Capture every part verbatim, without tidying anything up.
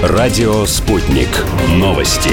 Радио «Спутник». Новости.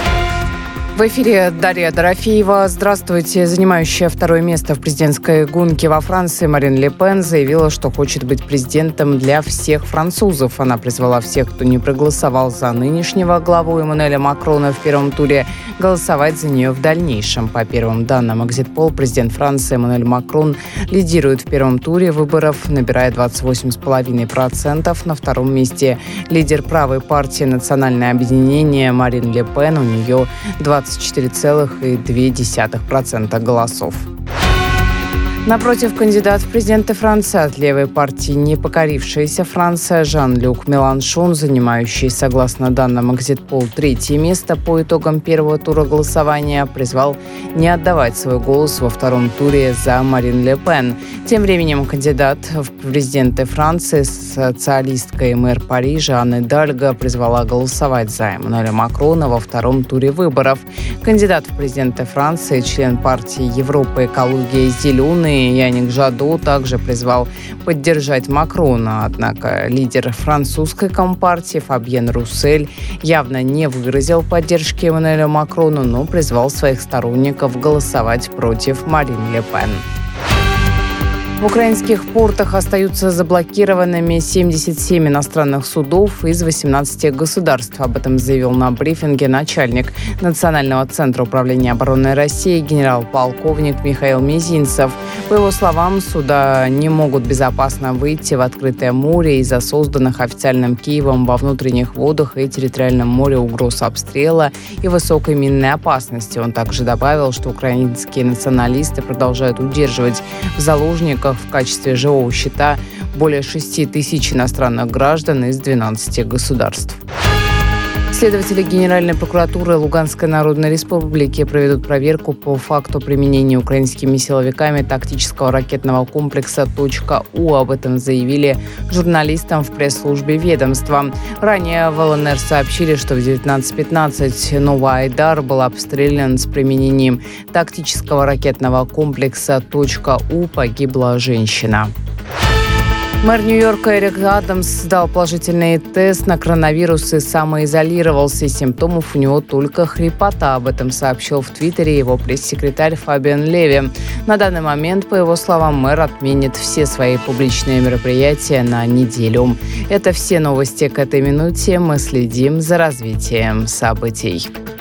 В эфире Дарья Дорофеева. Здравствуйте. Занимающая второе место в президентской гонке во Франции Марин Ле Пен заявила, что хочет быть президентом для всех французов. Она призвала всех, кто не проголосовал за нынешнего главу Эммануэля Макрона в первом туре, голосовать за нее в дальнейшем. По первым данным Экзит-пол, президент Франции Эммануэль Макрон лидирует в первом туре выборов, набирая двадцать восемь целых пять десятых процента. На втором месте лидер правой партии «Национальное объединение» Марин Ле Пен. У нее двадцать четыре целых две десятых процента голосов. Напротив, кандидат в президенты Франции от левой партии «Непокорившаяся Франция» Жан-Люк Меланшон, занимающий, согласно данным Экзит-пол, третье место по итогам первого тура голосования, призвал не отдавать свой голос во втором туре за Марин Ле Пен. Тем временем кандидат в президенты Франции, социалистка и мэр Парижа Анна Идальго, призвала голосовать за Эммануэля Макрона во втором туре выборов. Кандидат в президенты Франции, член партии «Европа, экология, зеленые» Яник Жадо также призвал поддержать Макрона. Однако лидер французской компартии Фабьен Руссель явно не выразил поддержки Эммануэлю Макрону, но призвал своих сторонников голосовать против Марин Ле Пен. В украинских портах остаются заблокированными семьдесят семь иностранных судов из восемнадцати государств. Об этом заявил на брифинге начальник Национального центра управления обороны России генерал-полковник Михаил Мизинцев. По его словам, суда не могут безопасно выйти в открытое море из-за созданных официальным Киевом во внутренних водах и территориальном море угроз обстрела и высокой минной опасности. Он также добавил, что украинские националисты продолжают удерживать в заложниках в качестве живого щита более шести тысяч иностранных граждан из двенадцати государств. Следователи Генеральной прокуратуры Луганской Народной Республики проведут проверку по факту применения украинскими силовиками тактического ракетного комплекса «Точка-У». Об этом заявили журналистам в пресс-службе ведомства. Ранее в ЛНР сообщили, что в девятнадцать пятнадцать Новоайдар был обстрелян с применением тактического ракетного комплекса «Точка-У». Погибла женщина. Мэр Нью-Йорка Эрик Адамс сдал положительный тест на коронавирус и самоизолировался. Из симптомов у него только хрипота. Об этом сообщил в Твиттере его пресс-секретарь Фабиан Леви. На данный момент, по его словам, мэр отменит все свои публичные мероприятия на неделю. Это все новости к этой минуте. Мы следим за развитием событий.